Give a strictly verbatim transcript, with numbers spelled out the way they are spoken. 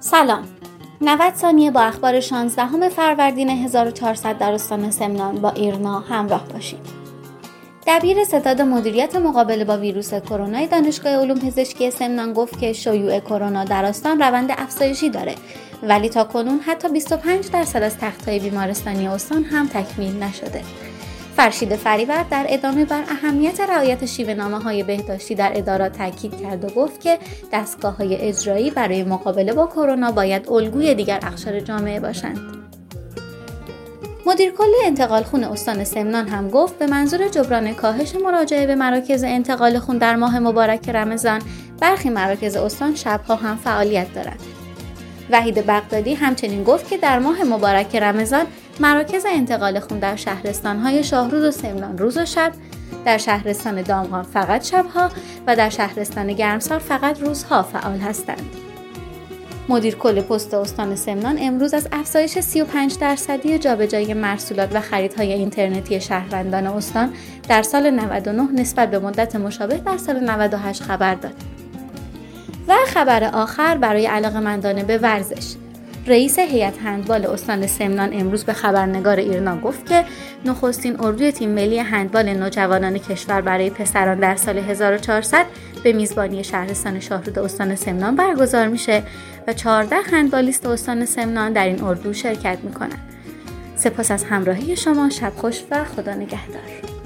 سلام. نود ثانیه با اخبار شانزدهم فروردین هزار و چهارصد در استان سمنان با ایرنا همراه باشید. دبیر ستاد مدیریت مقابله با ویروس کرونا دانشگاه علوم پزشکی سمنان گفت که شیوع کرونا در استان روند افزایشی داره، ولی تا کنون حتی بیست و پنج درصد از تخت‌های بیمارستانی استان هم تکمیل نشده. فرشید فریور در ادامه بر اهمیت رعایت شیوه‌نامه‌های بهداشتی در ادارات تاکید کرد و گفت که دستگاه‌های اجرایی برای مقابله با کرونا باید الگوی دیگر اقشار جامعه باشند. مدیر کل انتقال خون استان سمنان هم گفت به منظور جبران کاهش مراجعه به مراکز انتقال خون در ماه مبارک رمضان، برخی مراکز استان شب‌ها هم فعالیت دارند. وحید بغدادی همچنین گفت که در ماه مبارک رمضان مراکز انتقال خون در شهرستان‌های شاهروز و سمنان روز و شب، در شهرستان دامغان فقط شب‌ها و در شهرستان گرمسار فقط روزها فعال هستند. مدیر کل پست استان سمنان امروز از افزایش سی و پنج درصدی جابجایی مرسولات و خریدهای اینترنتی شهروندان استان در سال نود و نه نسبت به مدت مشابه در سال نود و هشت خبر داد. و خبر آخر برای علاقه‌مندان به ورزش. رئیس هیئت هندبال استان سمنان امروز به خبرنگار ایرنا گفت که نخستین اردوی تیم ملی هندبال نوجوانان کشور برای پسران در سال هزار و چهارصد به میزبانی شهرستان شاهرود استان سمنان برگزار میشه و چهارده هندبالیست استان سمنان در این اردو شرکت میکنن. سپاس از همراهی شما، شب خوش و خدا نگهدار.